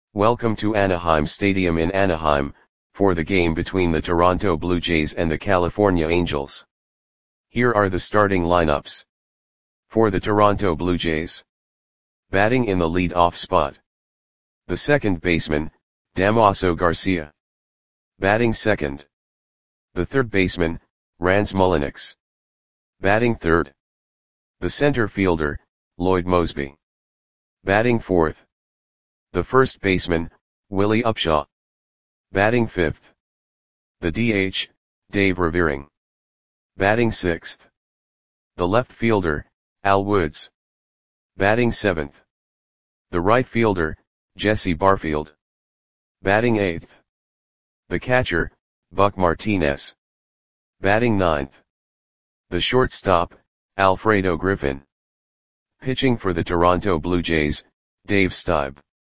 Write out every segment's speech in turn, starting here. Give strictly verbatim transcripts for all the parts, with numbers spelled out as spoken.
Welcome to Anaheim Stadium in Anaheim, for the game between the Toronto Blue Jays and the California Angels. Here are the starting lineups. For the Toronto Blue Jays. Batting in the lead-off spot. The second baseman, Damaso Garcia. Batting second. The third baseman, Rance Mulliniks. Batting third. The center fielder, Lloyd Moseby. Batting fourth. The first baseman, Willie Upshaw. Batting fifth. The D H, Dave Revering. Batting sixth. The left fielder, Al Woods. Batting seventh. The right fielder, Jesse Barfield. Batting eighth. The catcher, Buck Martinez. Batting ninth. The shortstop, Alfredo Griffin. Pitching for the Toronto Blue Jays, Dave Stieb.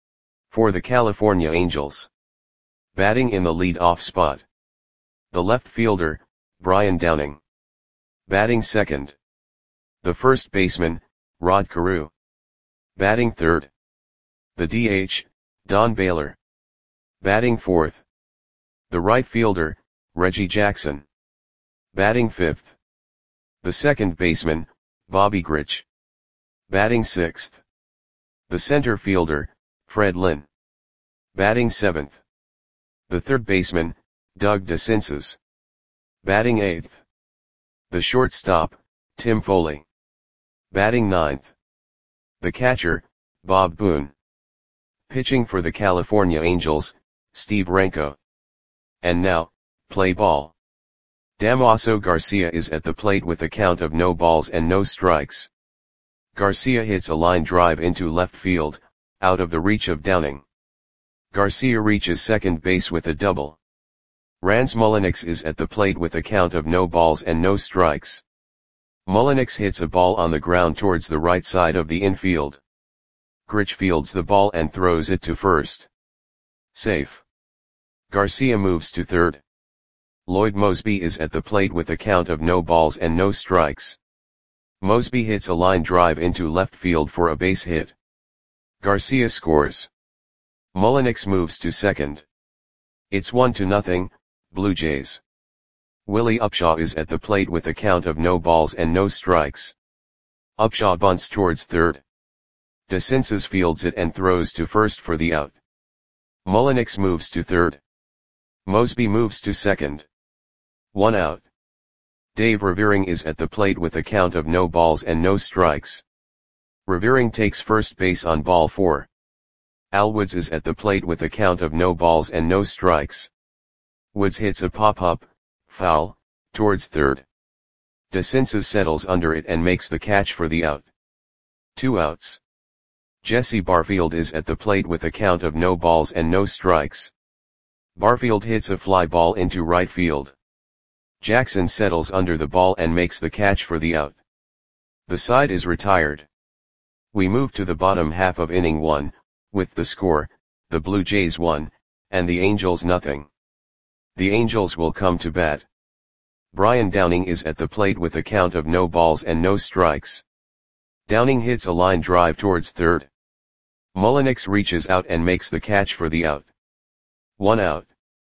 For the California Angels. Batting in the lead-off spot. The left fielder, Brian Downing. Batting second. The first baseman, Rod Carew. Batting third. The D H, Don Baylor. Batting fourth. The right fielder, Reggie Jackson. Batting fifth. The second baseman, Bobby Grich. Batting sixth. The center fielder, Fred Lynn. Batting seventh. The third baseman, Doug DeCinces. Batting eighth. The shortstop, Tim Foley. Batting ninth. The catcher, Bob Boone. Pitching for the California Angels, Steve Renko. And now, play ball. Damaso Garcia is at the plate with a count of no balls and no strikes. Garcia hits a line drive into left field, out of the reach of Downing. Garcia reaches second base with a double. Rance Mulliniks is at the plate with a count of no balls and no strikes. Mulliniks hits a ball on the ground towards the right side of the infield. Grich fields the ball and throws it to first. Safe. Garcia moves to third. Lloyd Moseby is at the plate with a count of no balls and no strikes. Moseby hits a line drive into left field for a base hit. Garcia scores. Mulliniks moves to second. It's one to nothing, Blue Jays. Willie Upshaw is at the plate with a count of no balls and no strikes. Upshaw bunts towards third. DeCinces fields it and throws to first for the out. Mulliniks moves to third. Moseby moves to second. One out. Dave Revering is at the plate with a count of no balls and no strikes. Revering takes first base on ball four. Al Woods is at the plate with a count of no balls and no strikes. Woods hits a pop-up, foul, towards third. DeCinces settles under it and makes the catch for the out. Two outs. Jesse Barfield is at the plate with a count of no balls and no strikes. Barfield hits a fly ball into right field. Jackson settles under the ball and makes the catch for the out. The side is retired. We move to the bottom half of inning one, with the score, the Blue Jays one, and the Angels nothing. The Angels will come to bat. Brian Downing is at the plate with a count of no balls and no strikes. Downing hits a line drive towards third. Mulliniks reaches out and makes the catch for the out. One out.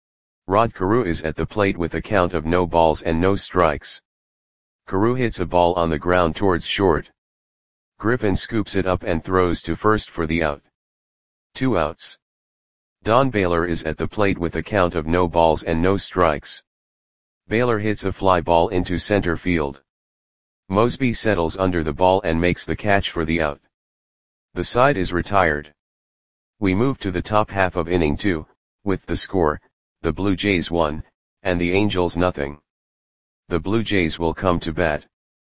Rod Carew is at the plate with a count of no balls and no strikes. Carew hits a ball on the ground towards short. Griffin scoops it up and throws to first for the out. Two outs. Don Baylor is at the plate with a count of no balls and no strikes. Baylor hits a fly ball into center field. Moseby settles under the ball and makes the catch for the out. The side is retired. We move to the top half of inning two, with the score, the Blue Jays one, and the Angels nothing. The Blue Jays will come to bat.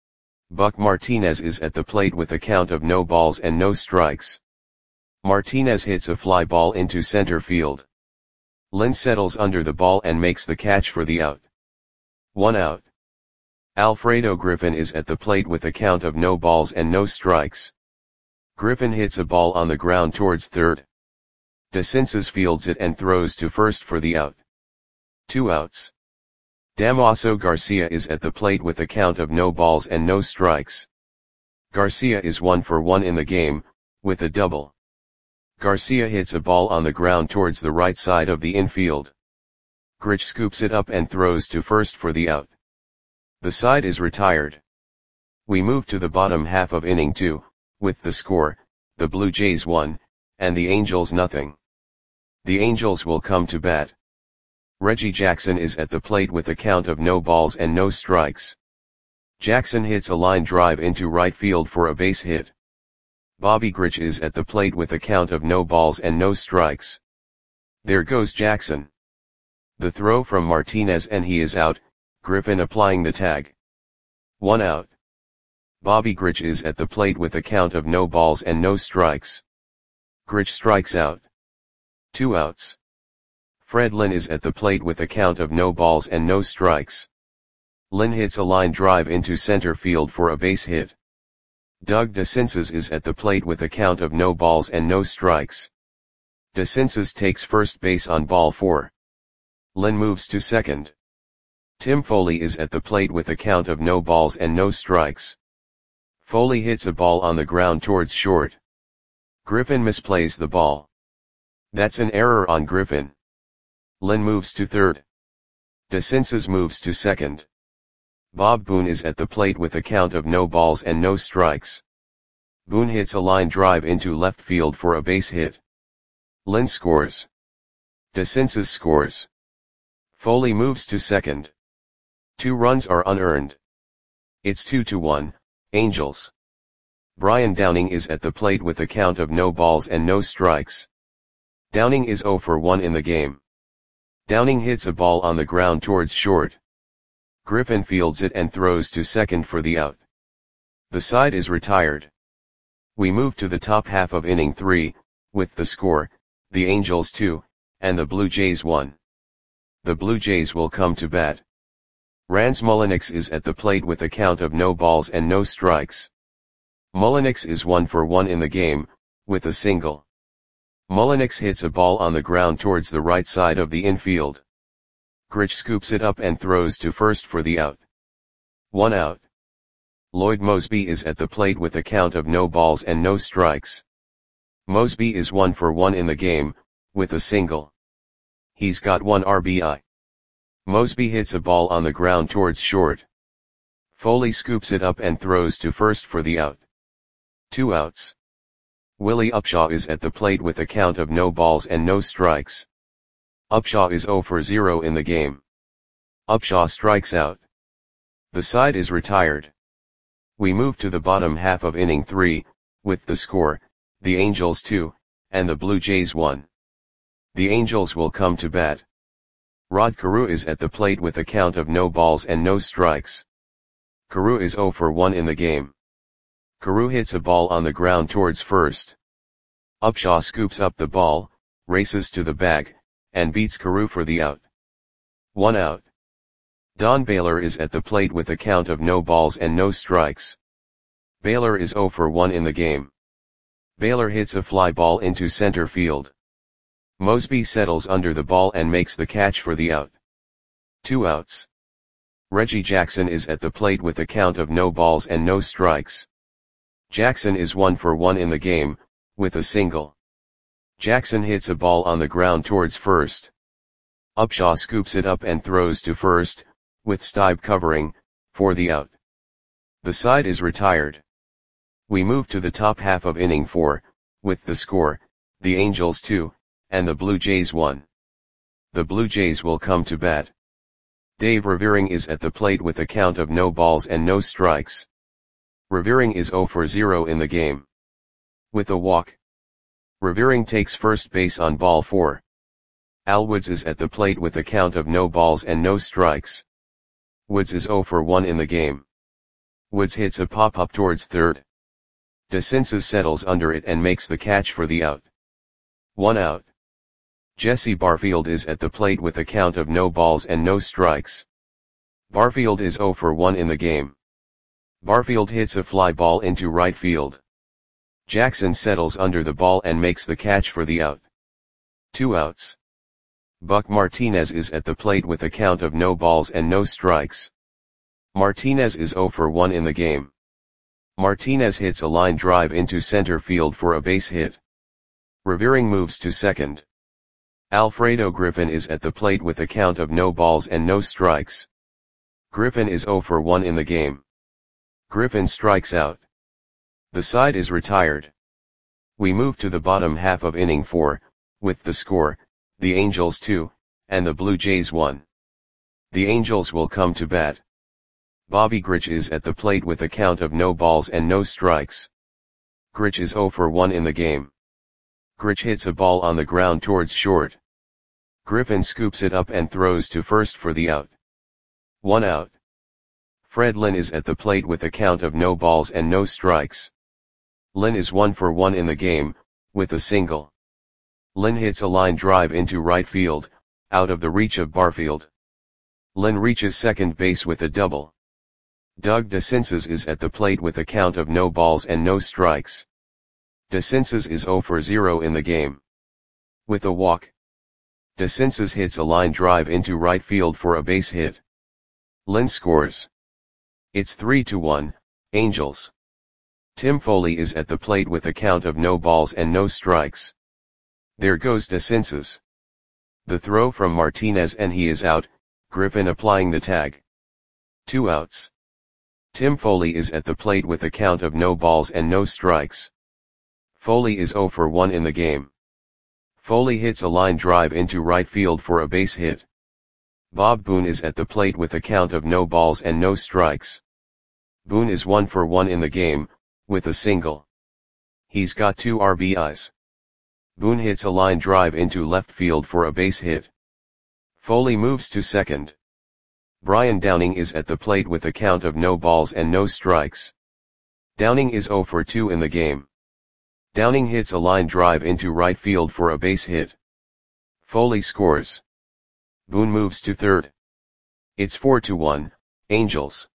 Buck Martinez is at the plate with a count of no balls and no strikes. Martinez hits a fly ball into center field. Lynn settles under the ball and makes the catch for the out. One out. Alfredo Griffin is at the plate with a count of no balls and no strikes. Griffin hits a ball on the ground towards third. DeCinces fields it and throws to first for the out. Two outs. Damaso Garcia is at the plate with a count of no balls and no strikes. Garcia is one for one in the game, with a double. Garcia hits a ball on the ground towards the right side of the infield. Grich scoops it up and throws to first for the out. The side is retired. We move to the bottom half of inning two, with the score, the Blue Jays one, and the Angels nothing. The Angels will come to bat. Reggie Jackson is at the plate with a count of no balls and no strikes. Jackson hits a line drive into right field for a base hit. Bobby Grich is at the plate with a count of no balls and no strikes. There goes Jackson. The throw from Martinez and he is out, Griffin applying the tag. One out. Bobby Grich is at the plate with a count of no balls and no strikes. Grich strikes out. Two outs. Fred Lynn is at the plate with a count of no balls and no strikes. Lynn hits a line drive into center field for a base hit. Doug DeCinces is at the plate with a count of no balls and no strikes. DeCinces takes first base on ball four. Lynn moves to second. Tim Foley is at the plate with a count of no balls and no strikes. Foley hits a ball on the ground towards short. Griffin misplays the ball. That's an error on Griffin. Lynn moves to third. DeCinces moves to second. Bob Boone is at the plate with a count of no balls and no strikes. Boone hits a line drive into left field for a base hit. Lynn scores. DeCinces scores. Foley moves to second. Two runs are unearned. It's two to one, Angels. Brian Downing is at the plate with a count of no balls and no strikes. Downing is zero for one in the game. Downing hits a ball on the ground towards short. Griffin fields it and throws to second for the out. The side is retired. We move to the top half of inning three, with the score, the Angels two, and the Blue Jays one. The Blue Jays will come to bat. Rans Mulliniks is at the plate with a count of no balls and no strikes. Mulliniks is one for one in the game, with a single. Mulliniks hits a ball on the ground towards the right side of the infield. Grich scoops it up and throws to first for the out. One out. Lloyd Mosby is at the plate with a count of no balls and no strikes. Mosby is one for one in the game, with a single. He's got one R B I. Mosby hits a ball on the ground towards short. Foley scoops it up and throws to first for the out. Two outs. Willie Upshaw is at the plate with a count of no balls and no strikes. Upshaw is zero for zero in the game. Upshaw strikes out. The side is retired. We move to the bottom half of inning three, with the score, the Angels two, and the Blue Jays one. The Angels will come to bat. Rod Carew is at the plate with a count of no balls and no strikes. Carew is zero for one in the game. Carew hits a ball on the ground towards first. Upshaw scoops up the ball, races to the bag, and beats Carew for the out. One out. Don Baylor is at the plate with a count of no balls and no strikes. Baylor is zero for one in the game. Baylor hits a fly ball into center field. Mosby settles under the ball and makes the catch for the out. Two outs. Reggie Jackson is at the plate with a count of no balls and no strikes. Jackson is one for one in the game, with a single. Jackson hits a ball on the ground towards first. Upshaw scoops it up and throws to first, with Stibe covering, for the out. The side is retired. We move to the top half of inning four, with the score, the Angels two, and the Blue Jays one. The Blue Jays will come to bat. Dave Revering is at the plate with a count of no balls and no strikes. Revering is zero for zero in the game. With a walk. Revering takes first base on ball four. Al Woods is at the plate with a count of no balls and no strikes. Woods is zero for one in the game. Woods hits a pop-up towards third. DeCinces settles under it and makes the catch for the out. One out. Jesse Barfield is at the plate with a count of no balls and no strikes. Barfield is zero for one in the game. Barfield hits a fly ball into right field. Jackson settles under the ball and makes the catch for the out. Two outs. Buck Martinez is at the plate with a count of no balls and no strikes. Martinez is zero for one in the game. Martinez hits a line drive into center field for a base hit. Revering moves to second. Alfredo Griffin is at the plate with a count of no balls and no strikes. Griffin is zero for one in the game. Griffin strikes out. The side is retired. We move to the bottom half of inning four, with the score, the Angels two, and the Blue Jays one. The Angels will come to bat. Bobby Grich is at the plate with a count of no balls and no strikes. Grich is zero for one in the game. Grich hits a ball on the ground towards short. Griffin scoops it up and throws to first for the out. One out. Fred Lynn is at the plate with a count of no balls and no strikes. Lynn is one for one in the game, with a single. Lynn hits a line drive into right field, out of the reach of Barfield. Lynn reaches second base with a double. Doug DeCinces is at the plate with a count of no balls and no strikes. DeCinces is zero for zero in the game. With a walk. DeCinces hits a line drive into right field for a base hit. Lynn scores. It's three to one, Angels. Tim Foley is at the plate with a count of no balls and no strikes. There goes DeCinces. The throw from Martinez and he is out, Griffin applying the tag. Two outs. Tim Foley is at the plate with a count of no balls and no strikes. Foley is zero for one in the game. Foley hits a line drive into right field for a base hit. Bob Boone is at the plate with a count of no balls and no strikes. Boone is one for one in the game, with a single. He's got two R B Is. Boone hits a line drive into left field for a base hit. Foley moves to second. Brian Downing is at the plate with a count of no balls and no strikes. Downing is zero for two in the game. Downing hits a line drive into right field for a base hit. Foley scores. Boone moves to third. It's four to one, Angels.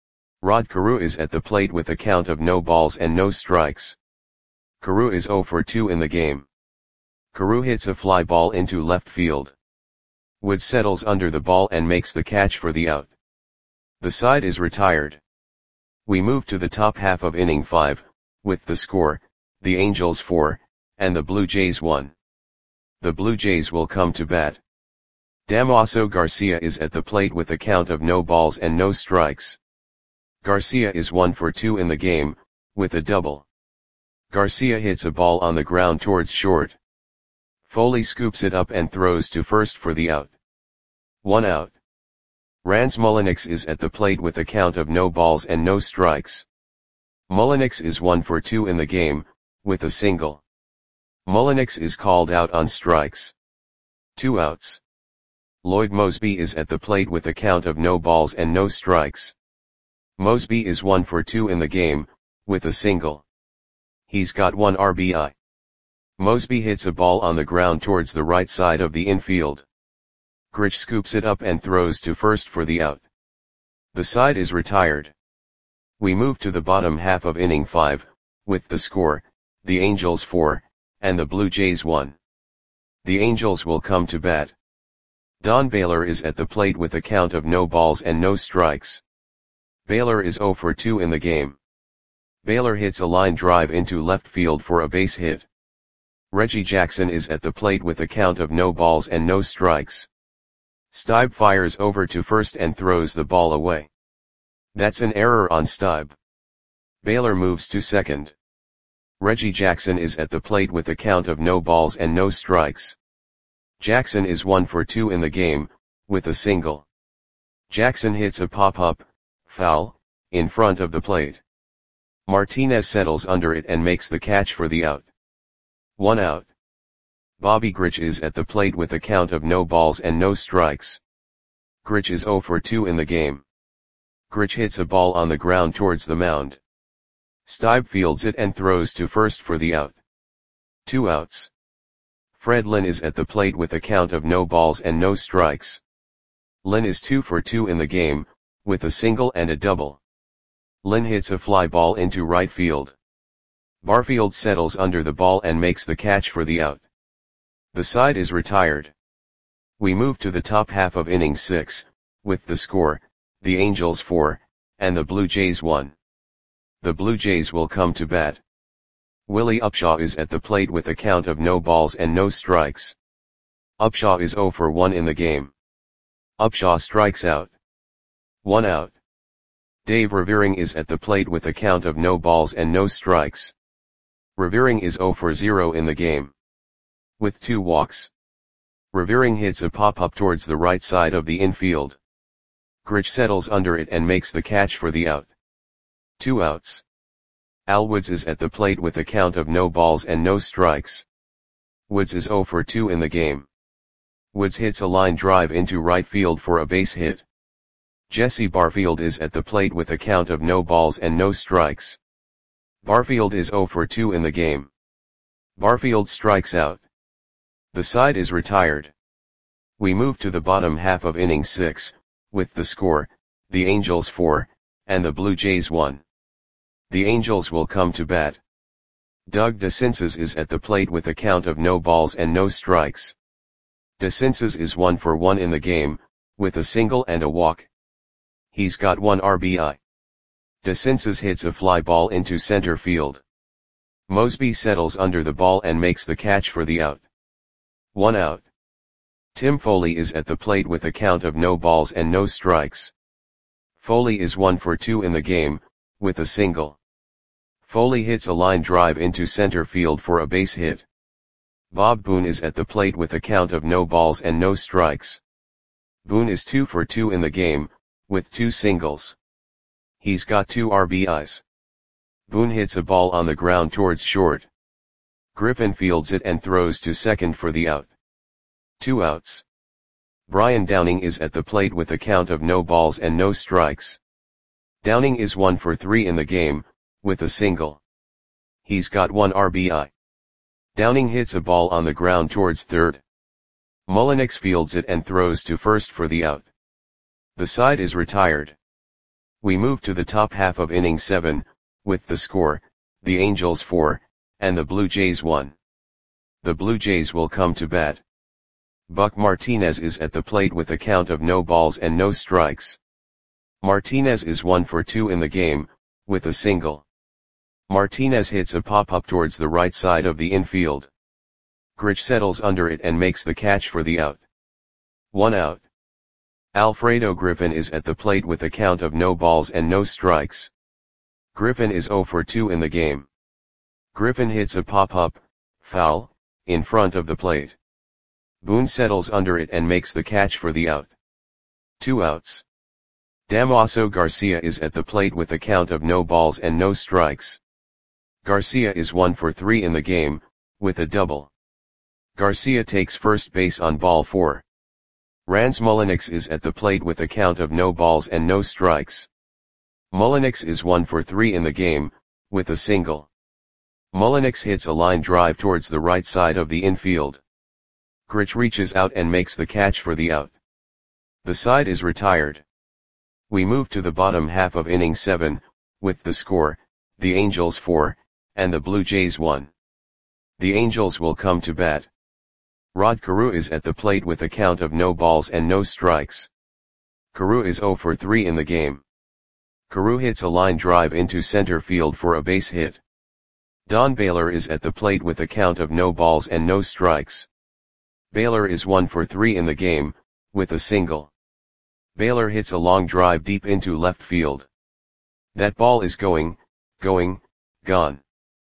Rod Carew is at the plate with a count of no balls and no strikes. Carew is zero for two in the game. Carew hits a fly ball into left field. Wood settles under the ball and makes the catch for the out. The side is retired. We move to the top half of inning five, with the score, the Angels four, and the Blue Jays one. The Blue Jays will come to bat. Damaso Garcia is at the plate with a count of no balls and no strikes. Garcia is one for two in the game, with a double. Garcia hits a ball on the ground towards short. Foley scoops it up and throws to first for the out. One out. Rance Mulliniks is at the plate with a count of no balls and no strikes. Mulliniks is one for two in the game, with a single. Mulliniks is called out on strikes. Two outs. Lloyd Mosby is at the plate with a count of no balls and no strikes. Mosby is one for two in the game, with a single. He's got one R B I. Mosby hits a ball on the ground towards the right side of the infield. Grich scoops it up and throws to first for the out. The side is retired. We move to the bottom half of inning five, with the score, the Angels four, and the Blue Jays one. The Angels will come to bat. Don Baylor is at the plate with a count of no balls and no strikes. Baylor is zero for two in the game. Baylor hits a line drive into left field for a base hit. Reggie Jackson is at the plate with a count of no balls and no strikes. Stibe fires over to first and throws the ball away. That's an error on Stibe. Baylor moves to second. Reggie Jackson is at the plate with a count of no balls and no strikes. Jackson is one for two in the game, with a single. Jackson hits a pop-up, foul, in front of the plate. Martinez settles under it and makes the catch for the out. One out. Bobby Grich is at the plate with a count of no balls and no strikes. Grich is zero for two in the game. Grich hits a ball on the ground towards the mound. Stibe fields it and throws to first for the out. Two outs. Fred Lynn is at the plate with a count of no balls and no strikes. Lynn is two for two in the game, with a single and a double. Lynn hits a fly ball into right field. Barfield settles under the ball and makes the catch for the out. The side is retired. We move to the top half of inning six, with the score, the Angels four, and the Blue Jays one. The Blue Jays will come to bat. Willie Upshaw is at the plate with a count of no balls and no strikes. Upshaw is zero for one in the game. Upshaw strikes out. One out. Dave Revering is at the plate with a count of no balls and no strikes. Revering is zero for zero in the game. With two walks. Revering hits a pop-up towards the right side of the infield. Grich settles under it and makes the catch for the out. Two outs. Al Woods is at the plate with a count of no balls and no strikes. Woods is zero for two in the game. Woods hits a line drive into right field for a base hit. Jesse Barfield is at the plate with a count of no balls and no strikes. Barfield is zero for two in the game. Barfield strikes out. The side is retired. We move to the bottom half of inning six, with the score, the Angels four, and the Blue Jays one. The Angels will come to bat. Doug DeCinces is at the plate with a count of no balls and no strikes. DeCinces is one for one in the game, with a single and a walk. He's got one R B I. DeCinces hits a fly ball into center field. Mosby settles under the ball and makes the catch for the out. One out. Tim Foley is at the plate with a count of no balls and no strikes. Foley is one for two in the game, with a single. Foley hits a line drive into center field for a base hit. Bob Boone is at the plate with a count of no balls and no strikes. Boone is two for two in the game, with two singles. He's got two R B Is. Boone hits a ball on the ground towards short. Griffin fields it and throws to second for the out. Two outs. Brian Downing is at the plate with a count of no balls and no strikes. Downing is one for three in the game, with a single. He's got one R B I. Downing hits a ball on the ground towards third. Mullenix fields it and throws to first for the out. The side is retired. We move to the top half of inning seven, with the score, the Angels four, and the Blue Jays one. The Blue Jays will come to bat. Buck Martinez is at the plate with a count of no balls and no strikes. Martinez is one for two in the game, with a single. Martinez hits a pop-up towards the right side of the infield. Grich settles under it and makes the catch for the out. One out. Alfredo Griffin is at the plate with a count of no balls and no strikes. Griffin is zero for two in the game. Griffin hits a pop-up, foul, in front of the plate. Boone settles under it and makes the catch for the out. Two outs. Damaso Garcia is at the plate with a count of no balls and no strikes. Garcia is one for three in the game, with a double. Garcia takes first base on ball four. Rans Mullenix is at the plate with a count of no balls and no strikes. Mullenix is one for three in the game, with a single. Mullenix hits a line drive towards the right side of the infield. Grich reaches out and makes the catch for the out. The side is retired. We move to the bottom half of inning seven, with the score, the Angels four, and the Blue Jays one. The Angels will come to bat. Rod Carew is at the plate with a count of no balls and no strikes. Carew is zero for three in the game. Carew hits a line drive into center field for a base hit. Don Baylor is at the plate with a count of no balls and no strikes. Baylor is one for three in the game, with a single. Baylor hits a long drive deep into left field. That ball is going, going, gone.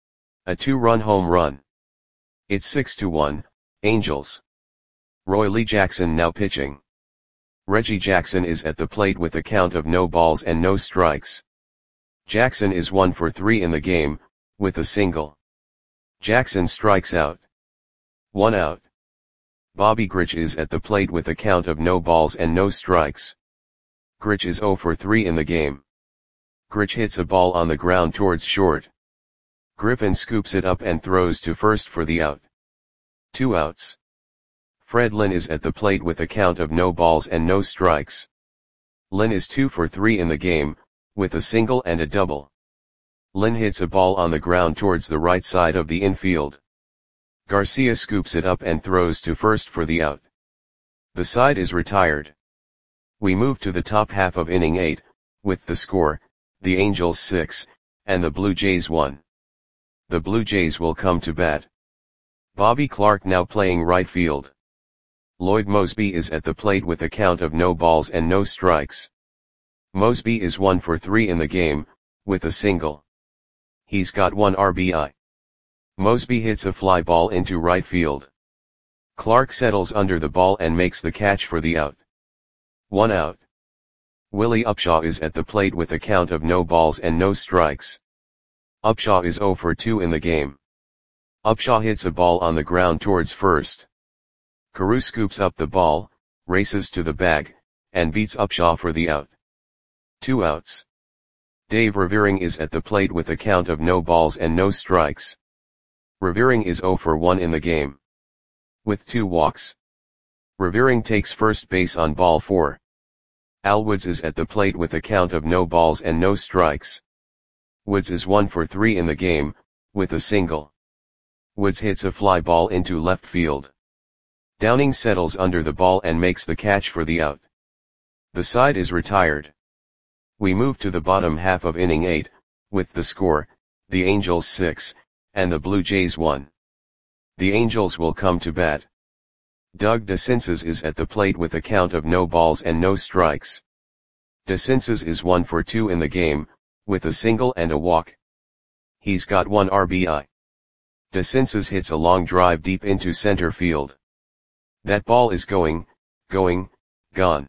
A two-run home run. It's six to one, Angels. Roy Lee Jackson now pitching. Reggie Jackson is at the plate with a count of no balls and no strikes. Jackson is one for three in the game, with a single. Jackson strikes out. One out. Bobby Grich is at the plate with a count of no balls and no strikes. Grich is zero for three in the game. Grich hits a ball on the ground towards short. Griffin scoops it up and throws to first for the out. Two outs. Fred Lynn is at the plate with a count of no balls and no strikes. Lynn is two for three in the game, with a single and a double. Lynn hits a ball on the ground towards the right side of the infield. Garcia scoops it up and throws to first for the out. The side is retired. We move to the top half of inning eight, with the score, the Angels six, and the Blue Jays one. the Blue Jays will come to bat. Bobby Clark now playing right field. Lloyd Moseby is at the plate with a count of no balls and no strikes. Moseby is one for three in the game, with a single. He's got one R B I. Moseby hits a fly ball into right field. Clark settles under the ball and makes the catch for the out. One out. Willie Upshaw is at the plate with a count of no balls and no strikes. Upshaw is zero for two in the game. Upshaw hits a ball on the ground towards first. Carew scoops up the ball, races to the bag, and beats Upshaw for the out. Two outs. Dave Revering is at the plate with a count of no balls and no strikes. Revering is zero for one in the game. With two walks. Revering takes first base on ball four. Al Woods is at the plate with a count of no balls and no strikes. Woods is one for three in the game, with a single. Woods hits a fly ball into left field. Downing settles under the ball and makes the catch for the out. The side is retired. We move to the bottom half of inning eight, with the score, the Angels six, and the Blue Jays one. The Angels will come to bat. Doug DeCinces is at the plate with a count of no balls and no strikes. DeCinces is one for two in the game, with a single and a walk. He's got one R B I. DeCinces hits a long drive deep into center field. That ball is going, going, gone.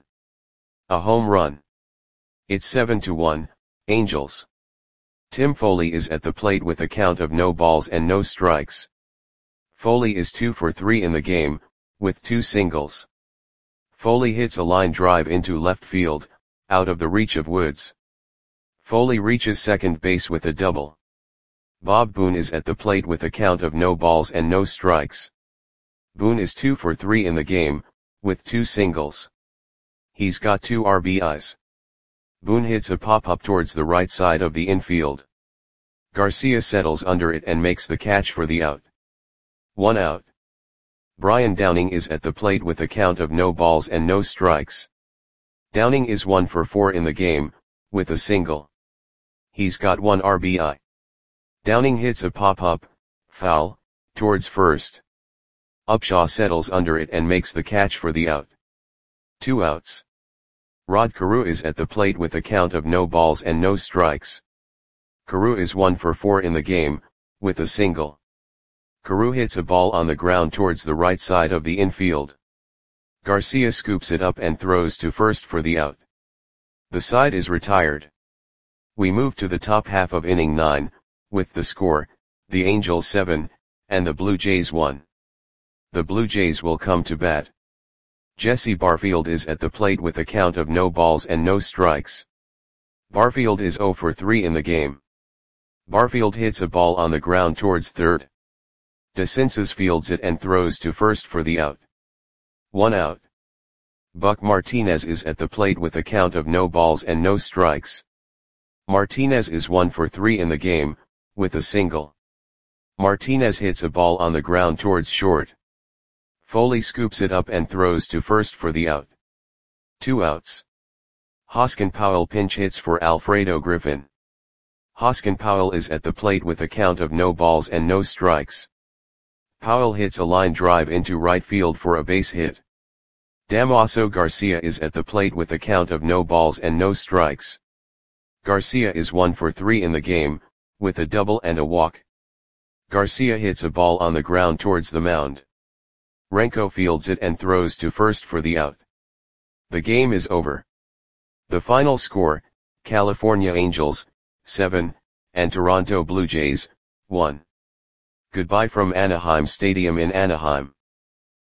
A home run. It's seven to one, Angels. Tim Foley is at the plate with a count of no balls and no strikes. Foley is two for three in the game, with two singles. Foley hits a line drive into left field, out of the reach of Woods. Foley reaches second base with a double. Bob Boone is at the plate with a count of no balls and no strikes. Boone is two for three in the game, with two singles. He's got two R B Is. Boone hits a pop-up towards the right side of the infield. Garcia settles under it and makes the catch for the out. One out. Brian Downing is at the plate with a count of no balls and no strikes. Downing is one for four in the game, with a single. He's got one R B I. Downing hits a pop-up, foul, towards first. Upshaw settles under it and makes the catch for the out. Two outs. Rod Carew is at the plate with a count of no balls and no strikes. Carew is one for four in the game, with a single. Carew hits a ball on the ground towards the right side of the infield. Garcia scoops it up and throws to first for the out. The side is retired. We move to the top half of inning nine, with the score, the Angels seven, and the Blue Jays one. The Blue Jays will come to bat. Jesse Barfield is at the plate with a count of no balls and no strikes. Barfield is zero for three in the game. Barfield hits a ball on the ground towards third. DeCinces fields it and throws to first for the out. One out. Buck Martinez is at the plate with a count of no balls and no strikes. Martinez is one for three in the game, with a single. Martinez hits a ball on the ground towards short. Foley scoops it up and throws to first for the out. Two outs. Hoskin Powell pinch hits for Alfredo Griffin. Hoskin Powell is at the plate with a count of no balls and no strikes. Powell hits a line drive into right field for a base hit. Damaso Garcia is at the plate with a count of no balls and no strikes. Garcia is one for three in the game, with a double and a walk. Garcia hits a ball on the ground towards the mound. Renko fields it and throws to first for the out. The game is over. The final score, California Angels, seven, and Toronto Blue Jays, one. Goodbye from Anaheim Stadium in Anaheim.